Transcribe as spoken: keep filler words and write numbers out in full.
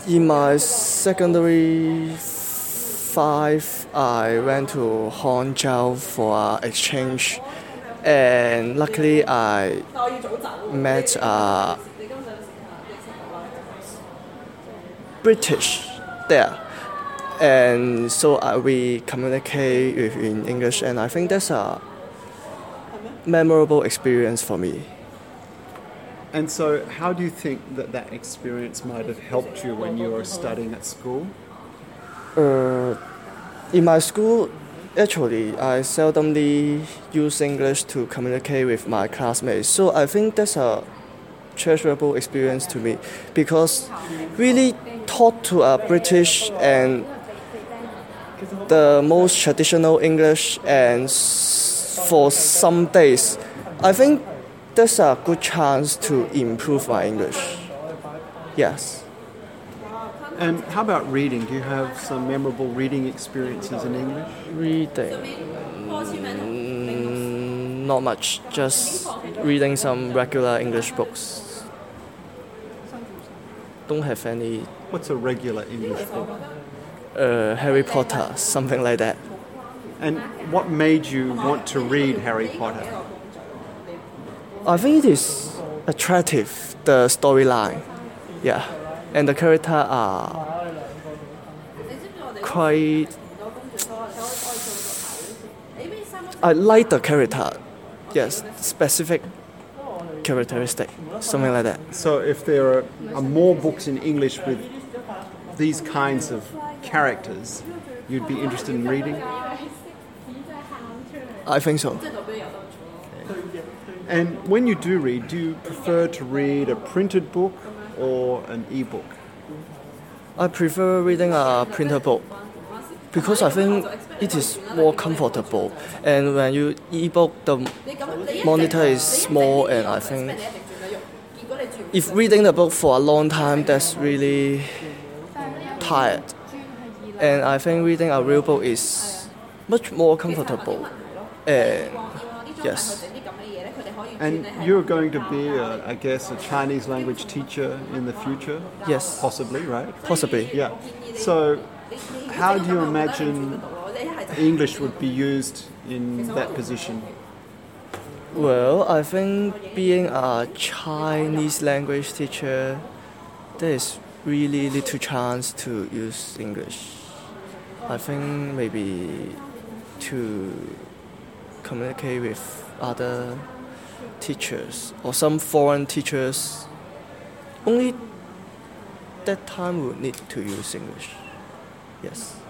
In my secondary five, I went to Hangzhou for an exchange, and luckily I met a British there, and so uh, we communicate with in English, and I think that's a memorable experience for me. And so, how do you think that that experience might have helped you when you were studying at school? Uh, in my school, actually, I seldomly use English to communicate with my classmates. So I think that's a treasurable experience to me because really taught to a British and the most traditional English and s- for some days, I think that's a good chance to improve my English. Yes. And how about reading? Do you have some memorable reading experiences in English? Reading. Mm, not much. Just reading some regular English books. Don't have any. What's a regular English book? Uh, Harry Potter, something like that. And what made you want to read Harry Potter? I think it is attractive, the storyline. Yeah. And the characters are quite. I like the character. Yes, specific characteristic, something like that. So, if there are, are more books in English with these kinds of characters, you'd be interested in reading? I think so. And when you do read, do you prefer to read a printed book or an e-book? I prefer reading a printed book because I think it is more comfortable. And when you e-book, the monitor is small, and I think if reading the book for a long time, that's really tired. And I think reading a real book is much more comfortable. And yes. And you're going to be, a, I guess, a Chinese language teacher in the future? Yes. Possibly, right? Possibly. Yeah. So, how do you imagine English would be used in that position? Well, I think being a Chinese language teacher, there is really little chance to use English. I think maybe to communicate with other teachers or some foreign teachers, only that time would need to use English. Yes.